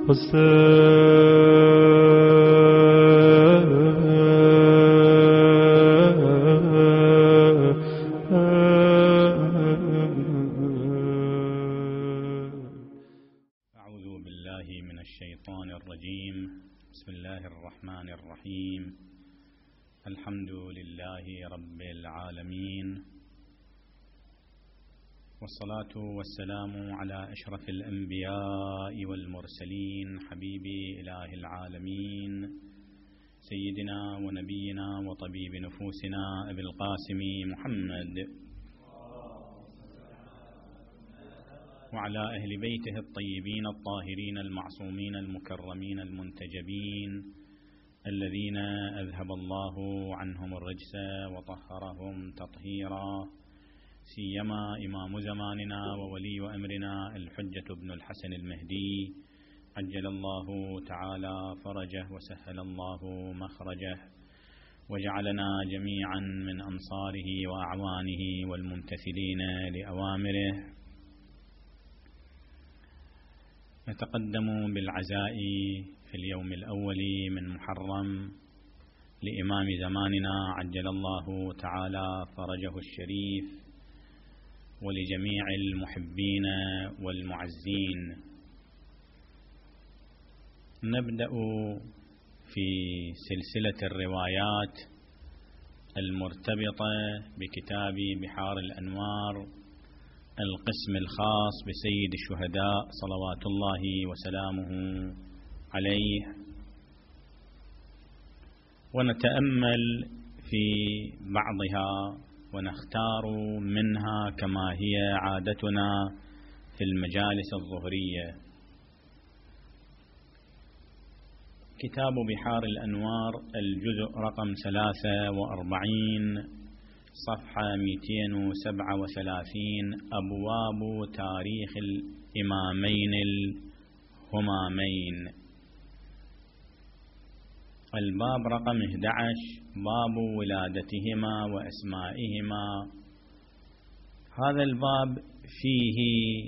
أعوذ بالله من الشيطان الرجيم. بسم الله الرحمن الرحيم. الحمد لله رب العالمين، والصلاة والسلام على أشرف الأنبياء والمرسلين، حبيب إله العالمين سيدنا ونبينا وطبيب نفوسنا أبي القاسم محمد، وعلى أهل بيته الطيبين الطاهرين المعصومين المكرمين المنتجبين الذين أذهب الله عنهم الرجس وطهرهم تطهيرا، سيما إمام زماننا وولي أمرنا الحجة بن الحسن المهدي عجل الله تعالى فرجه وسهل الله مخرجه، وجعلنا جميعا من أنصاره وأعوانه والممتثلين لأوامره. نتقدم بالعزاء في اليوم الأول من محرم لإمام زماننا عجل الله تعالى فرجه الشريف، ولجميع المحبين والمعزين. نبدأ في سلسلة الروايات المرتبطة بكتاب بحار الأنوار، القسم الخاص بسيد الشهداء صلوات الله وسلامه عليه، ونتأمل في بعضها ونختار منها كما هي عادتنا في المجالس الظهرية. كتاب بحار الأنوار الجزء رقم 43 صفحة 237، أبواب تاريخ الإمامين الهمامين. الباب رقم 11 باب ولادتهما وأسمائهما. هذا الباب فيه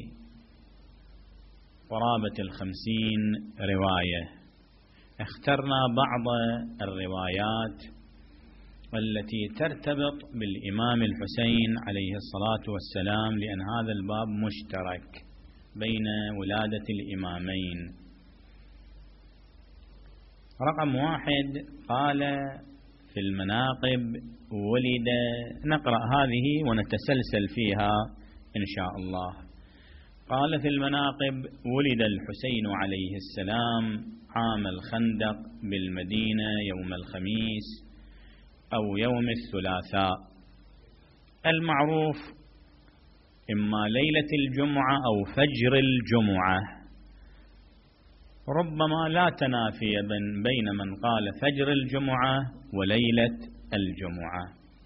قرابة 50 رواية. اخترنا بعض الروايات التي ترتبط بالإمام الحسين عليه الصلاة والسلام، لأن هذا الباب مشترك بين ولادة الإمامين. رقم 1 قال في المناقب ولد، نقرأ هذه ونتسلسل فيها إن شاء الله. قال في المناقب: ولد الحسين عليه السلام عام الخندق بالمدينة يوم الخميس أو يوم الثلاثاء، المعروف إما ليلة الجمعة أو فجر الجمعة، ربما لا تنافي بين من قال فجر الجمعة وليلة الجمعة.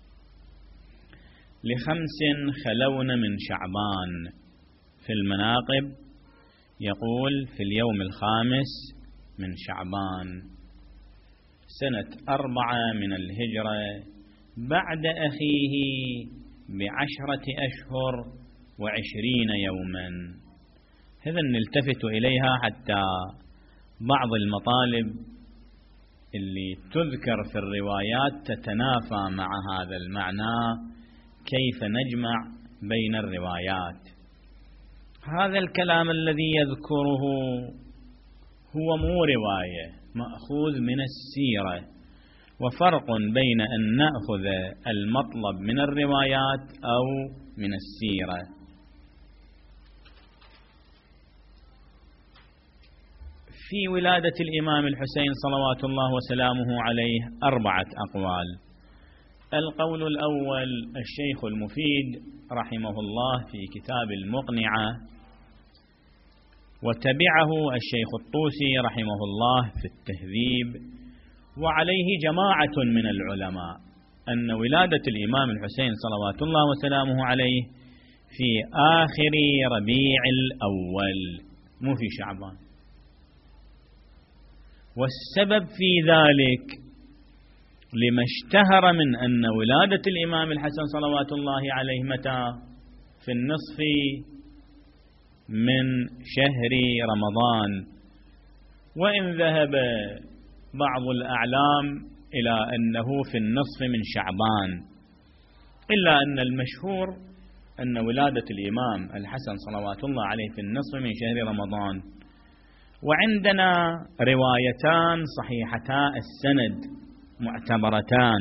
ل5 خلون من شعبان. في المناقب يقول في اليوم 5 من شعبان سنة 4 من الهجرة بعد أخيه ب10 أشهر و20 يوما. إذا نلتفت إليها حتى بعض المطالب اللي تذكر في الروايات تتنافى مع هذا المعنى، كيف نجمع بين الروايات. هذا الكلام الذي يذكره هو مو رواية، مأخوذ من السيرة، وفرق بين أن نأخذ المطلب من الروايات أو من السيرة. في ولادة الإمام الحسين صلوات الله وسلامه عليه 4 أقوال. القول الأول الشيخ المفيد رحمه الله في كتاب المقنعة، وتبعه الشيخ الطوسي رحمه الله في التهذيب، وعليه جماعة من العلماء، أن ولادة الإمام الحسين صلوات الله وسلامه عليه في آخر ربيع الأول، مو في شعبان. والسبب في ذلك لما اشتهر من أن ولادة الإمام الحسن صلوات الله عليه متى؟ في النصف من شهر رمضان، وإن ذهب بعض الأعلام إلى أنه في النصف من شعبان، إلا أن المشهور أن ولادة الإمام الحسن صلوات الله عليه في النصف من شهر رمضان. وعندنا روايتان صحيحتا السند معتبرتان.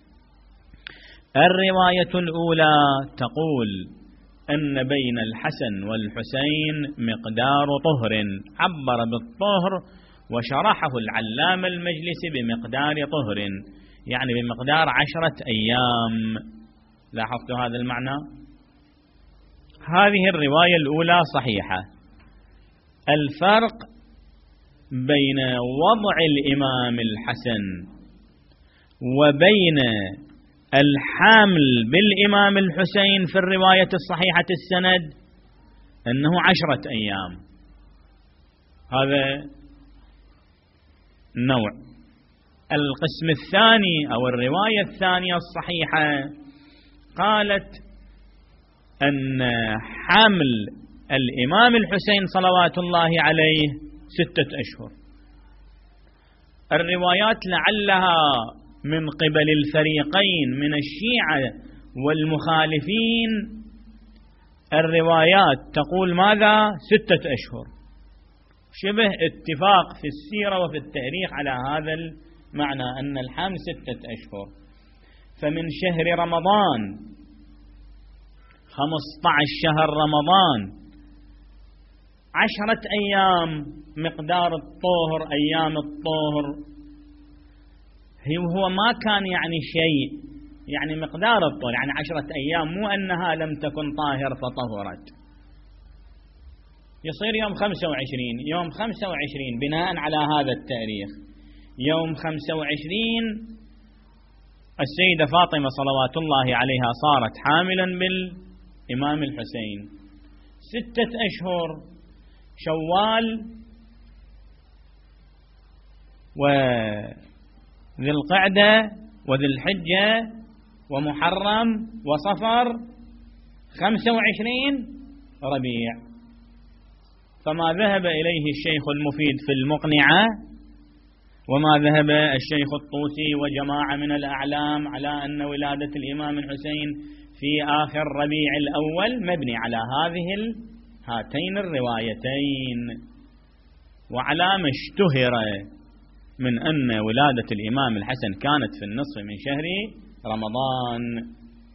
الرواية الأولى تقول أن بين الحسن والحسين مقدار طهر، عبر بالطهر وشرحه العلام المجلسي بمقدار طهر، يعني بمقدار 10 أيام. لاحظت هذا المعنى؟ هذه الرواية الأولى صحيحة. الفرق بين وضع الإمام الحسن وبين الحامل بالإمام الحسين في الرواية الصحيحة السند أنه 10 أيام. هذا نوع. القسم الثاني أو الرواية الثانية الصحيحة قالت أن حمل الإمام الحسين صلوات الله عليه 6 أشهر. الروايات لعلها من قبل الفريقين من الشيعة والمخالفين، الروايات تقول ماذا؟ 6 أشهر، شبه اتفاق في السيرة وفي التاريخ على هذا المعنى أن الحمل 6 أشهر. فمن شهر رمضان 15 شهر رمضان 10 أيام مقدار الطهر، أيام الطهر هو ما كان يعني شيء، يعني مقدار الطهر يعني 10 أيام، مو أنها لم تكن طاهر فطهرت. يصير يوم 25، يوم 25 بناء على هذا التاريخ، يوم 25 السيدة فاطمة صلوات الله عليها صارت حاملا بالإمام الحسين. 6 أشهر شوال وذي القعدة وذي الحجة ومحرم وصفر، 25 ربيع. فما ذهب إليه الشيخ المفيد في المقنعة وما ذهب الشيخ الطوسي وجماعة من الأعلام على أن ولادة الإمام الحسين في آخر ربيع الأول مبني على هاتين الروايتين، وعلى ما اشتهر من أن ولادة الإمام الحسن كانت في النصف من شهر رمضان.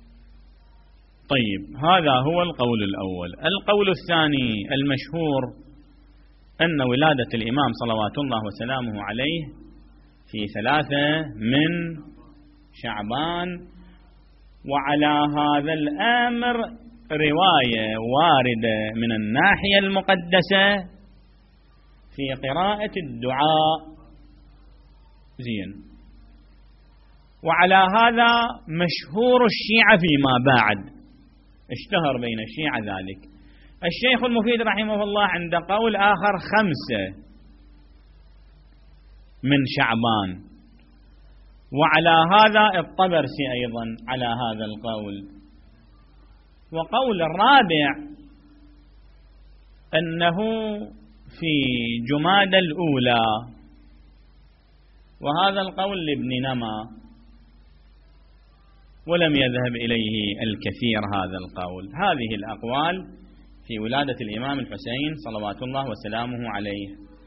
طيب، هذا هو القول الأول. القول الثاني المشهور أن ولادة الإمام صلوات الله وسلامه عليه في 3 من شعبان، وعلى هذا الأمر رواية واردة من الناحية المقدسة في قراءة الدعاء زين. وعلى هذا مشهور الشيعة فيما بعد، اشتهر بين الشيعة ذلك. الشيخ المفيد رحمه الله عند قول آخر 5 من شعبان، وعلى هذا الطبرسي أيضا على هذا القول. وقول الرابع أنه في جمادى الأولى، وهذا القول لابن نما، ولم يذهب إليه الكثير هذا القول. هذه الأقوال في ولادة الإمام الحسين صلوات الله وسلامه عليه.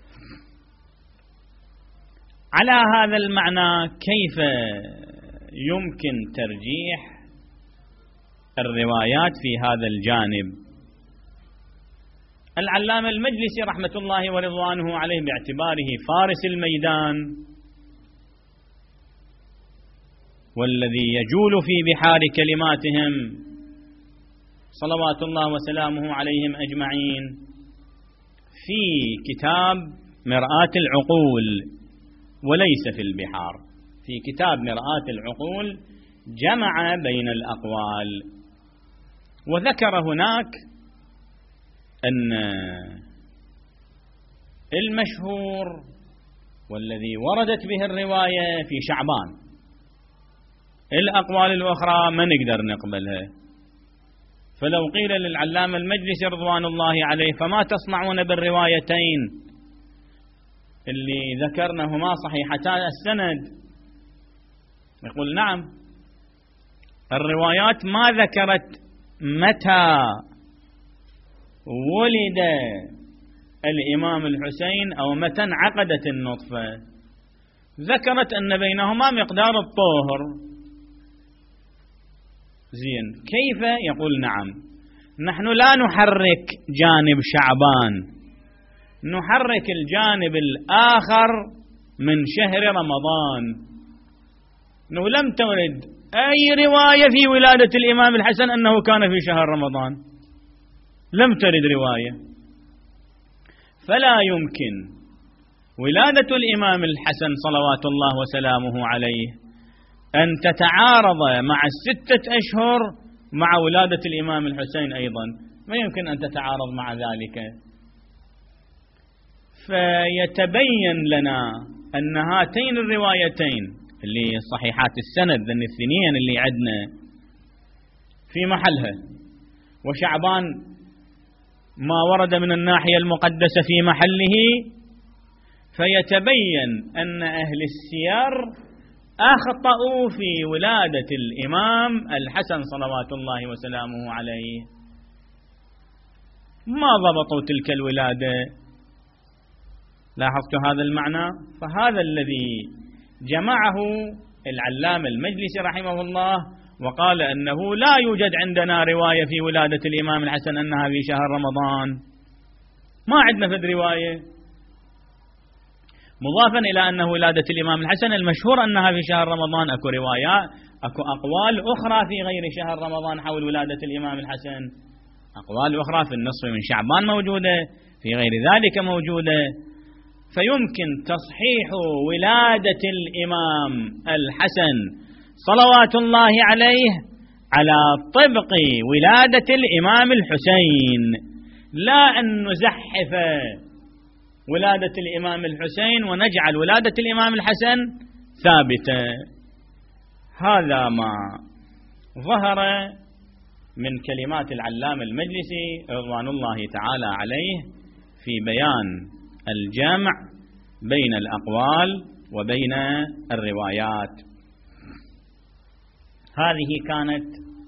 على هذا المعنى كيف يمكن ترجيح الروايات في هذا الجانب؟ العلامة المجلسي رحمة الله ورضوانه عليه باعتباره فارس الميدان والذي يجول في بحار كلماتهم صلوات الله وسلامه عليهم أجمعين، في كتاب مرآة العقول وليس في البحار، في كتاب مرآة العقول جمع بين الأقوال، وذكر هناك أن المشهور والذي وردت به الرواية في شعبان، الأقوال الأخرى ما نقدر نقبلها. فلو قيل للعلامة المجلسي رضوان الله عليه فما تصنعون بالروايتين اللي ذكرناهما صحيحتا السند؟ يقول نعم، الروايات ما ذكرت متى ولد الإمام الحسين أو متى انعقدت النطفة، ذكرت أن بينهما مقدار الطهر. زين، كيف؟ يقول نعم، نحن لا نحرك جانب شعبان، نحرك الجانب الآخر من شهر رمضان. أنه لم تورد أي رواية في ولادة الإمام الحسن أنه كان في شهر رمضان، لم ترد رواية. فلا يمكن ولادة الإمام الحسن صلوات الله وسلامه عليه أن تتعارض مع 6 أشهر مع ولادة الإمام الحسين أيضا، ما يمكن أن تتعارض مع ذلك. فيتبين لنا أن هاتين الروايتين اللي صحيحات السند ذن الثنين اللي عندنا في محلها، وشعبان ما ورد من الناحية المقدسة في محله، فيتبين أن أهل السير أخطأوا في ولادة الإمام الحسن صلوات الله وسلامه عليه، ما ضبطوا تلك الولادة. لاحظت هذا المعنى؟ فهذا الذي جمعه العلامة المجلسي رحمه الله وقال أنه لا يوجد عندنا رواية في ولادة الإمام الحسن أنها في شهر رمضان، ما عندنا فد رواية. مضافا إلى أنه ولادة الإمام الحسن المشهور أنها في شهر رمضان، أكو روايات، أكو أقوال أخرى في غير شهر رمضان حول ولادة الإمام الحسن، أقوال أخرى في النصف من شعبان موجودة، في غير ذلك موجودة. فيمكن تصحيح ولادة الإمام الحسن صلوات الله عليه على طبق ولادة الإمام الحسين، لا أن نزحف ولادة الإمام الحسين ونجعل ولادة الإمام الحسن ثابتة. هذا ما ظهر من كلمات العلامة المجلسي رضوان الله تعالى عليه في بيان الجمع بين الأقوال وبين الروايات. هذه كانت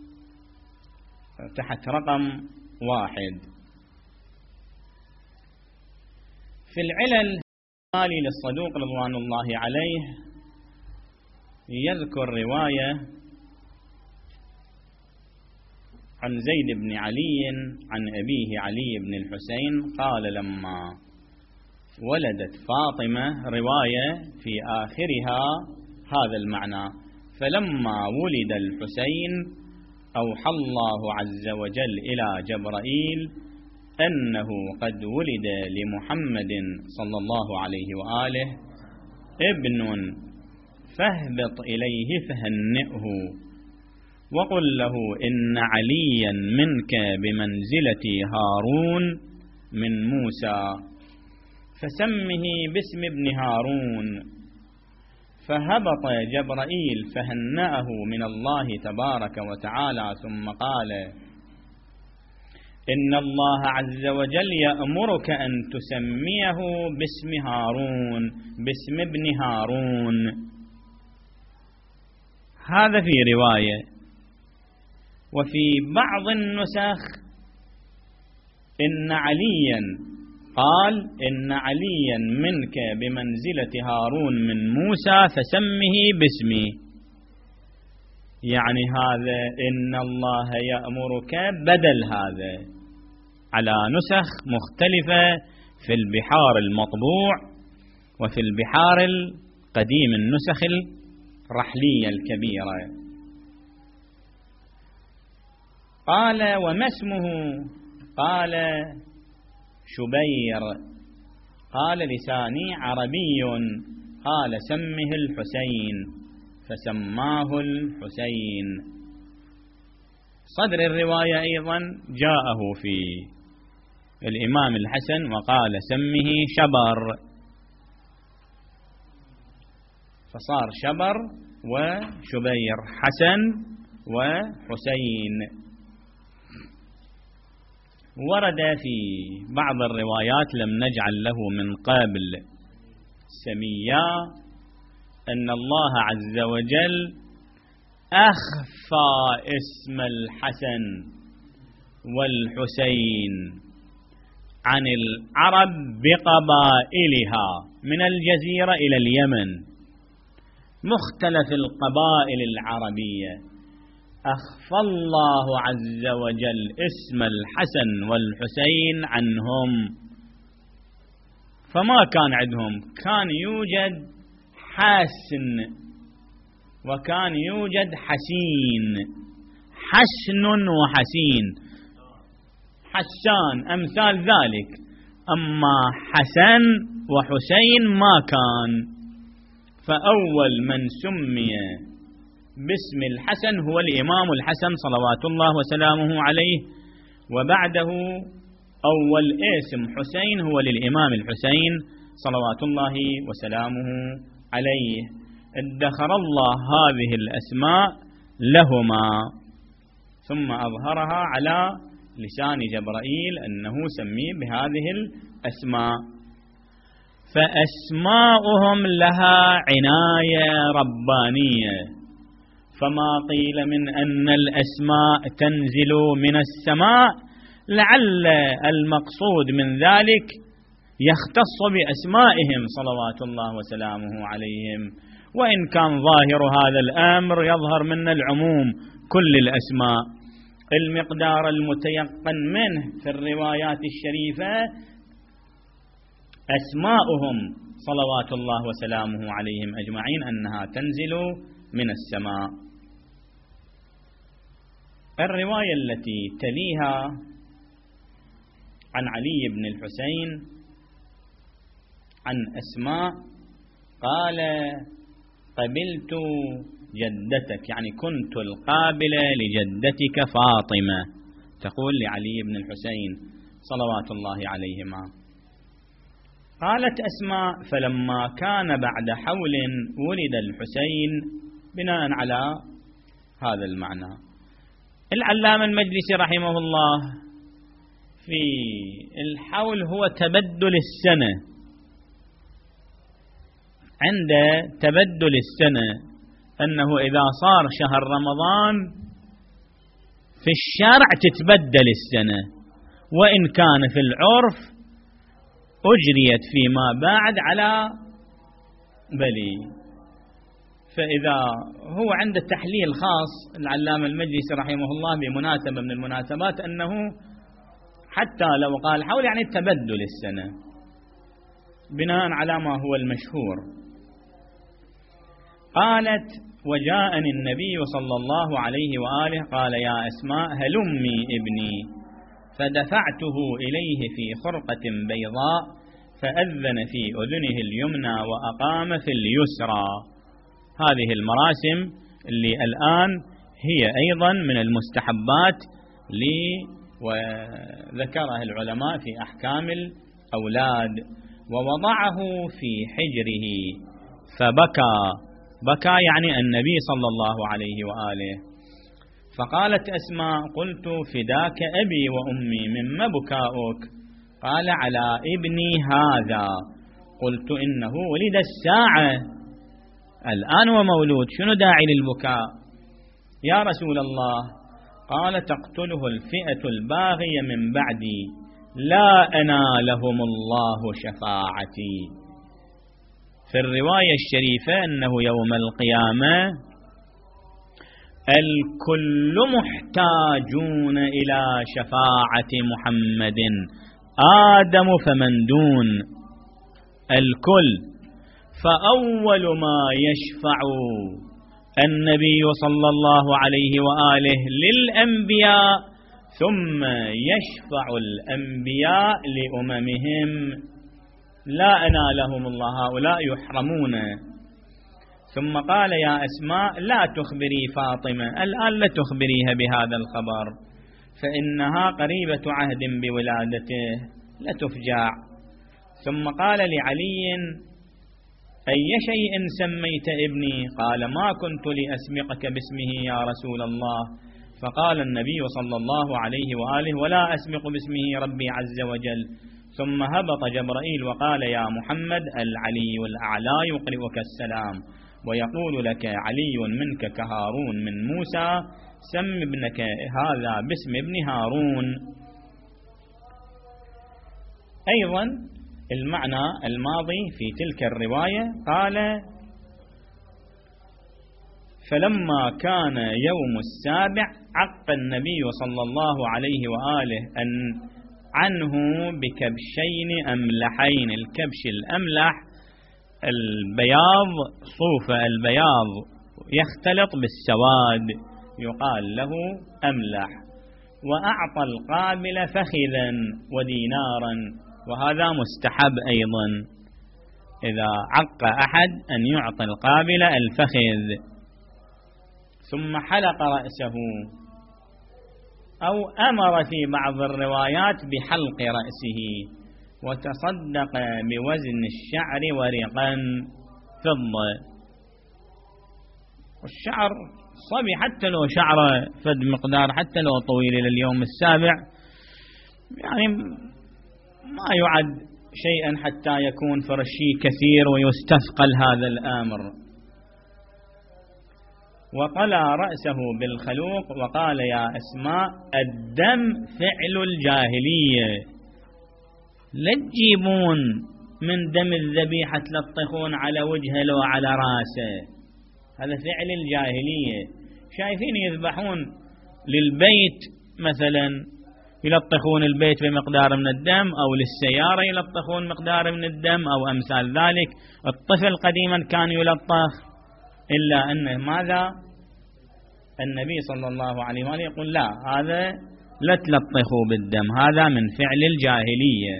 تحت رقم 1. في العلل للصدوق رضوان الله عليه يذكر رواية عن زيد بن علي عن أبيه علي بن الحسين قال لما ولدت فاطمة، رواية في آخرها هذا المعنى: فلما ولد الحسين أوحى الله عز وجل إلى جبرائيل أنه قد ولد لمحمد صلى الله عليه وآله ابن، فاهبط إليه فهنئه وقل له إن عليا منك بمنزلة هارون من موسى، فسمه باسم ابن هارون. فهبط جبرائيل فهنأه من الله تبارك وتعالى، ثم قال: إن الله عز وجل يأمرك أن تسميه باسم هارون، باسم ابن هارون. هذا في رواية. وفي بعض النسخ إن عليا قال: إن عليا منك بمنزلة هارون من موسى فسمه باسمي، يعني هذا إن الله يأمرك بدل هذا، على نسخ مختلفة في البحار المطبوع وفي البحار القديم النسخ الرحلية الكبيرة. قال: وما اسمه؟ قال: شبير. قال: لساني عربي. قال: سمه الحسين، فسماه الحسين. صدر الرواية أيضا جاءه في الإمام الحسن وقال: سمه شبر، فصار شبر وشبير، حسن وحسين. ورد في بعض الروايات لم نجعل له من قبل سميا أن الله عز وجل أخفى اسم الحسن والحسين عن العرب بقبائلها من الجزيرة إلى اليمن، مختلف القبائل العربية، أخفى الله عز وجل اسم الحسن والحسين عنهم، فما كان عندهم، كان يوجد حسن وكان يوجد حسين، حسن وحسين، حسان أمثال ذلك، أما حسن وحسين ما كان. فأول من سمي باسم الحسن هو الإمام الحسن صلوات الله وسلامه عليه، وبعده أول اسم حسين هو للإمام الحسين صلوات الله وسلامه عليه. ادخر الله هذه الأسماء لهما ثم أظهرها على لسان جبرائيل أنه سمي بهذه الأسماء. فأسماؤهم لها عناية ربانية، فما قيل من أن الأسماء تنزل من السماء لعل المقصود من ذلك يختص بأسمائهم صلوات الله وسلامه عليهم، وإن كان ظاهر هذا الأمر يظهر من العموم كل الأسماء. المقدار المتيقن منه في الروايات الشريفة أسماؤهم صلوات الله وسلامه عليهم أجمعين أنها تنزل من السماء. الرواية التي تليها عن علي بن الحسين عن أسماء قال: قبلت جدتك، يعني كنت القابلة لجدتك فاطمة، تقول لعلي بن الحسين صلوات الله عليهما. قالت أسماء: فلما كان بعد حول ولد الحسين، بناء على هذا المعنى. العلامة المجلسي رحمه الله في الحول هو تبدل السنة، عند تبدل السنة أنه إذا صار شهر رمضان في الشرع تتبدل السنة، وإن كان في العرف أجريت فيما بعد على بلي. فإذا هو عند التحليل خاص العلامة المجلسي رحمه الله بمناسبة من المناسبات أنه حتى لو قال حول يعني تبدل السنة بناء على ما هو المشهور. قالت: وجاءني النبي صلى الله عليه وآله قال: يا أسماء هلمي ابني، فدفعته إليه في خرقة بيضاء، فأذن في أذنه اليمنى وأقام في اليسرى. هذه المراسم اللي الآن هي أيضا من المستحبات وذكرها العلماء في أحكام الأولاد. ووضعه في حجره فبكى، بكى يعني النبي صلى الله عليه وآله. فقالت أسماء: قلت: فداك أبي وأمي، مما بكاؤك؟ قال: على ابني هذا. قلت: إنه ولد الساعة الآن ومولود، شنو داعي للبكاء يا رسول الله؟ قال: تقتله الفئة الباغية من بعدي، لا أنالهم الله شفاعتي. في الرواية الشريفة أنه يوم القيامة الكل محتاجون إلى شفاعة محمد، آدم فمن دون، الكل. فأول ما يشفع النبي صلى الله عليه وآله للأنبياء، ثم يشفع الأنبياء لأممهم، لا أنالهم الله، هؤلاء يحرمون. ثم قال: يا أسماء لا تخبري فاطمة الآن، لا تخبريها بهذا الخبر، فإنها قريبة عهد بولادته، لا تفجع. ثم قال لعلي: أي شيء سميت ابني؟ قال: ما كنت لأسبقك باسمه يا رسول الله. فقال النبي صلى الله عليه وآله: ولا أسبق باسمه ربي عز وجل. ثم هبط جبرائيل وقال: يا محمد، العلي الأعلى يقرئك السلام ويقول لك علي منك كهارون من موسى، سم ابنك هذا باسم ابن هارون. أيضا المعنى الماضي في تلك الرواية قال: فلما كان يوم السابع عق النبي صلى الله عليه وآله عنه بكبشين أملحين. الكبش الأملح البياض، صوف البياض يختلط بالسواد يقال له أملح. وأعطى القابل فخذا ودينارا، وهذا مستحب أيضا، إذا عق أحد أن يعطي القابل الفخذ. ثم حلق رأسه، أو أمر في بعض الروايات بحلق رأسه، وتصدق بوزن الشعر ورقا فضة. والشعر صبي حتى لو شعر فد مقدار، حتى لو طويل إلى اليوم السابع، يعني ما يعد شيئا حتى يكون فرشي كثير ويستثقل هذا الأمر. وطلى رأسه بالخلوق وقال: يا أسماء، الدم فعل الجاهلية، لا تجيبون من دم الذبيحة تلطخون على وجهه لو على راسه، هذا فعل الجاهلية. شايفين يذبحون للبيت مثلا يلطخون البيت بمقدار من الدم، أو للسيارة يلطخون مقدار من الدم، أو أمثال ذلك. الطفل قديما كان يلطخ، إلا أنه ماذا؟ النبي صلى الله عليه وآله يقول: لا، هذا لا تلطخوا بالدم، هذا من فعل الجاهلية.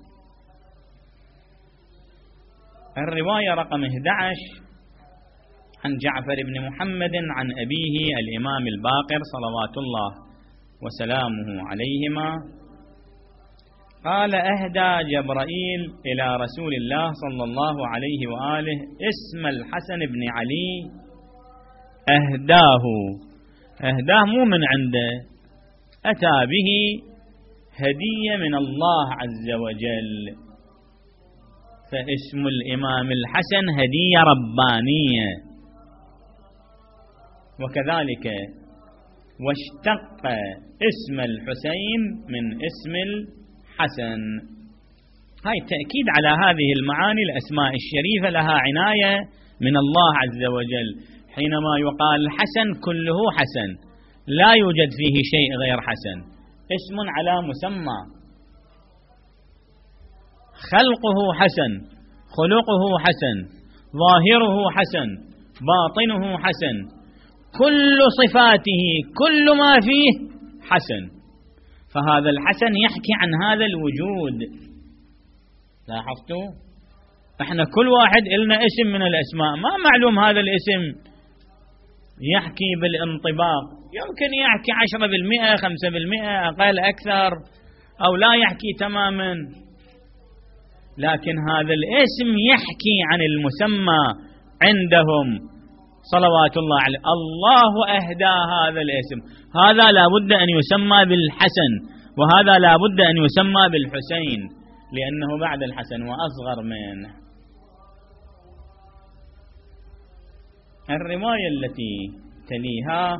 الرواية رقم 11 عن جعفر بن محمد عن أبيه الإمام الباقر صلوات الله وسلامه عليهما قال: أهدى جبرائيل إلى رسول الله صلى الله عليه وآله اسم الحسن بن علي، أهداه مو من عنده، أتى به هدية من الله عز وجل. فاسم الإمام الحسن هدية ربانية. وكذلك واشتق اسم الحسين من اسم الحسن. هاي تأكيد على هذه المعاني. الأسماء الشريفة لها عناية من الله عز وجل. حينما يقال الحسن كله حسن، لا يوجد فيه شيء غير حسن، اسم على مسمى، خلقه حسن، خلقه حسن، ظاهره حسن، باطنه حسن، كل صفاته، كل ما فيه حسن. فهذا الحسن يحكي عن هذا الوجود. لاحظتوا؟ احنا كل واحد إلنا اسم من الأسماء، ما معلوم هذا الاسم يحكي بالانطباق، يمكن يحكي 10%، 5%، أقل أكثر، أو لا يحكي تماما. لكن هذا الاسم يحكي عن المسمى عندهم صلوات الله عليه. الله أهدى هذا الاسم، هذا لا بد أن يسمى بالحسن، وهذا لا بد أن يسمى بالحسين، لأنه بعد الحسن وأصغر منه. الرواية التي تليها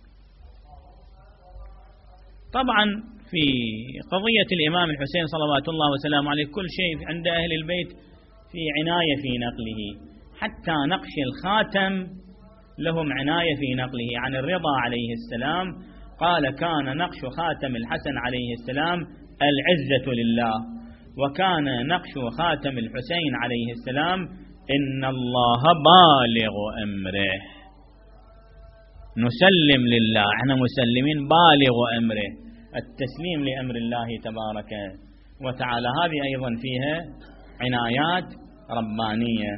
طبعا في قضية الإمام الحسين صلوات الله وسلامه عليه، كل شيء عند أهل البيت في عناية في نقله، حتى نقش الخاتم لهم عناية في نقله. عن الرضا عليه السلام قال: كان نقش خاتم الحسن عليه السلام العزة لله، وكان نقش خاتم الحسين عليه السلام إن الله بالغ أمره. نسلم لله، احنا مسلمين، بالغ أمره، التسليم لأمر الله تبارك وتعالى. هذه أيضا فيها عنايات ربانية.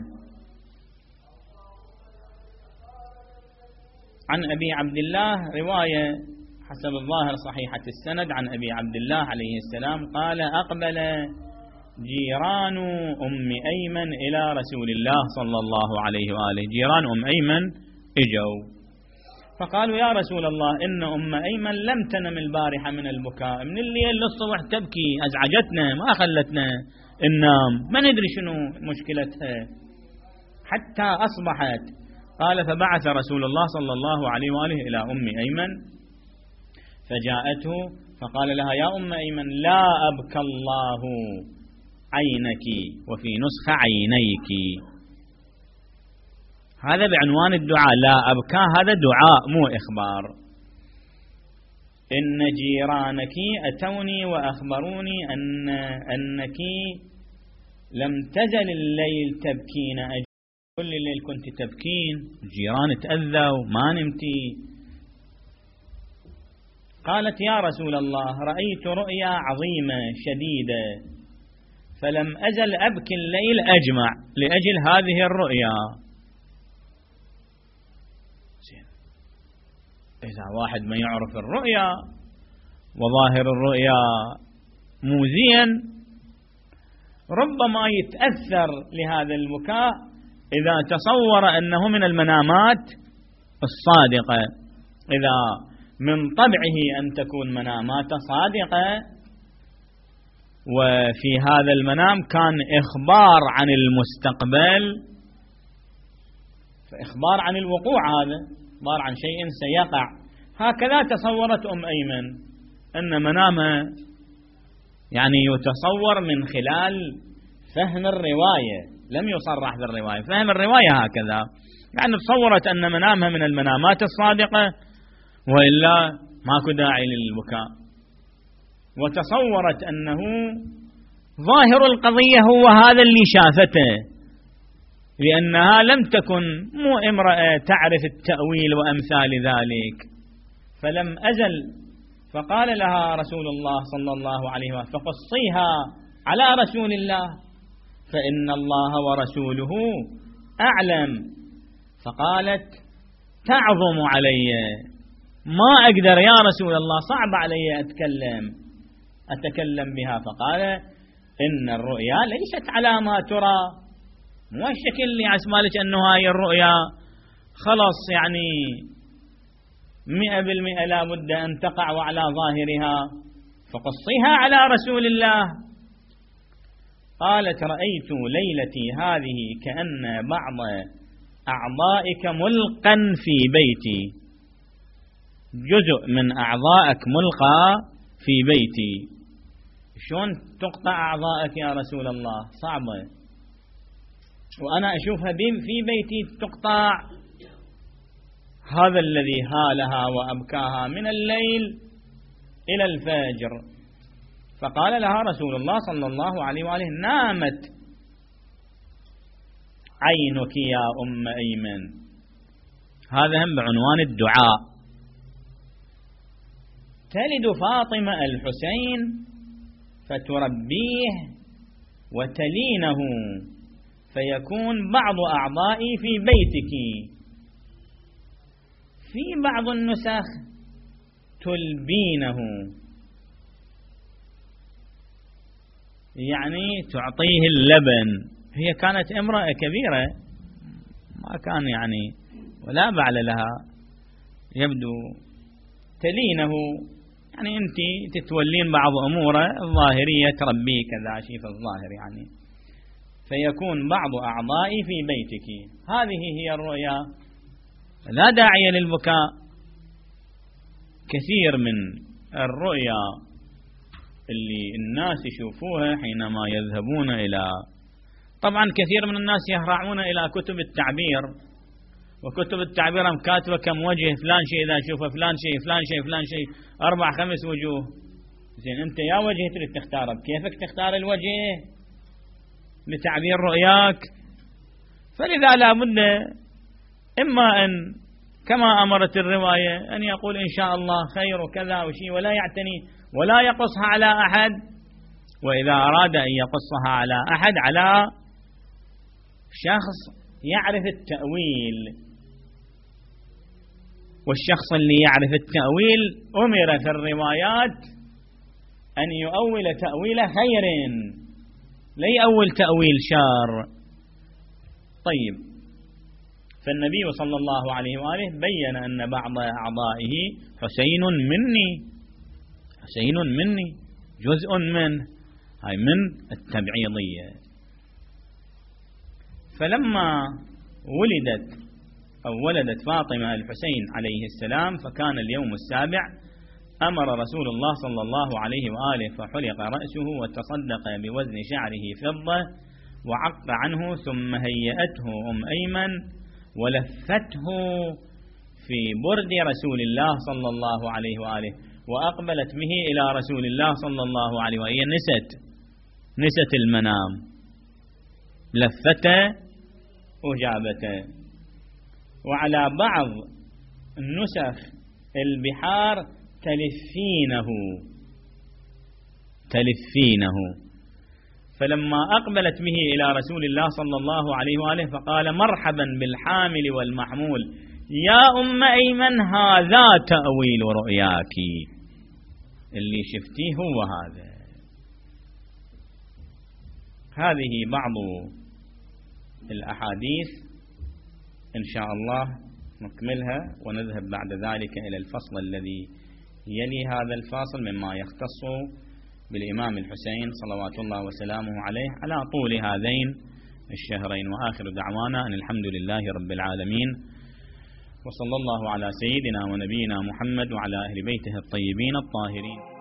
عن أبي عبد الله رواية حسب الظاهر صحيحة السند عن أبي عبد الله عليه السلام قال: أقبل جيران أم أيمن إلى رسول الله صلى الله عليه وآله. جيران أم أيمن إجوا، فقالوا يا رسول الله إن أم أيمن لم تنم البارحة من البكاء، من الليل للصبح تبكي، أزعجتنا ما خلتنا ننام، ما ندري شنو مشكلتها حتى أصبحت. قال فبعث رسول الله صلى الله عليه وآله إلى أم أيمن فجاءته فقال لها يا أم أيمن لا أبكى الله عينك، وفي نسخة عينيك. هذا بعنوان الدعاء، لا أبكى هذا دعاء مو إخبار. إن جيرانك أتوني وأخبروني أنك لم تزل الليل تبكين، كل الليل كنت تبكين، الجيران تأذوا ما نمتي. قالت يا رسول الله رأيت رؤيا عظيمة شديدة فلم أزل أبكي الليل أجمع لأجل هذه الرؤيا. إذا واحد ما يعرف الرؤيا وظاهر الرؤيا مو زين ربما يتأثر لهذا البكاء إذا تصور أنه من المنامات الصادقة، إذا من طبعه أن تكون منامات صادقة وفي هذا المنام كان إخبار عن المستقبل، فإخبار عن الوقوع، هذا إخبار عن شيء سيقع. هكذا تصورت أم أيمن أن منامه يعني يتصور من خلال فهم الرواية، لم يصرح بالرواية، فهم الرواية هكذا، يعني تصورت أن منامها من المنامات الصادقة وإلا ماكو داعي للبكاء، وتصورت أنه ظاهر القضية هو هذا اللي شافته، لأنها لم تكن مو امرأة تعرف التأويل وأمثال ذلك. فلم أزل فقال لها رسول الله صلى الله عليه وسلم فقصيها على رسول الله فإن الله ورسوله أعلم. فقالت تعظم علي، ما أقدر يا رسول الله، صعب علي أتكلم بها. فقال إن الرؤيا ليست على ما ترى، مو الشكل اللي عسمالك أنه هاي الرؤيا خلص يعني 100% لا بد أن تقع وعلى ظاهرها، فقصيها على رسول الله. قالت رأيت ليلتي هذه كأن بعض أعضائك ملقا في بيتي، جزء من أعضائك ملقى في بيتي. شلون تقطع أعضائك يا رسول الله؟ صعبة، وأنا أشوفها في بيتي تقطع. هذا الذي هالها وأبكاها من الليل إلى الفجر. فقال لها رسول الله صلى الله عليه وآله نامت عينك يا أم أيمن. هذا هم بعنوان الدعاء. تلد فاطمة الحسين فتربيه وتلينه فيكون بعض أعضائي في بيتك. في بعض النسخ تلبينه، يعني تعطيه اللبن. هي كانت امرأة كبيرة ما كان يعني ولا بعل لها، يبدو تلينه يعني أنت تتولين بعض أموره الظاهرية، تربيه كذا شيء في الظاهر يعني، فيكون بعض أعضائي في بيتك. هذه هي الرؤيا، لا داعي للبكاء. كثير من الرؤيا اللي الناس يشوفوها حينما يذهبون إلى، طبعا كثير من الناس يهرعون إلى كتب التعبير، وكتب التعبير هم كاتبة كم وجه، فلان شيء إذا شوفه فلان شيء فلان شيء فلان شيء، 4-5 وجوه. زين أنت يا وجه تريد تختاره، كيفك تختار الوجه لتعبير رؤياك؟ فلذا لا بد إما أن كما أمرت الرواية أن يقول إن شاء الله خير وكذا وشيء، ولا يعتني ولا يقصها على أحد، وإذا أراد أن يقصها على أحد على شخص يعرف التأويل. والشخص اللي يعرف التأويل أمر في الروايات أن يؤول تأويل خير، لا يؤول تأويل شر. طيب فالنبي صلى الله عليه وآله بين أن بعض أعضائه حسين مني جزء منه، هاي من التبعيضية. فلما ولدت فاطمة الحسين عليه السلام، فكان اليوم السابع، أمر رسول الله صلى الله عليه وآله فحلق رأسه وتصدق بوزن شعره فضة وعق عنه، ثم هيأته أم أيمن ولفته في برد رسول الله صلى الله عليه وآله، وأقبلت به إلى رسول الله صلى الله عليه وآله. نست المنام، لفته وجابته. وعلى بعض النسخ البحار تلفينه. فلما أقبلت به إلى رسول الله صلى الله عليه وآله فقال: مرحبا بالحامل والمحمول يا أم أيمن، هذا تأويل رؤياك، اللي شفتيه هو هذا. هذه بعض الأحاديث، إن شاء الله نكملها ونذهب بعد ذلك إلى الفصل الذي يلي هذا الفاصل مما يختص بالإمام الحسين صلوات الله وسلامه عليه على طول هذين الشهرين. وآخر دعوانا أن الحمد لله رب العالمين، وصلى الله على سيدنا ونبينا محمد وعلى أهل بيته الطيبين الطاهرين.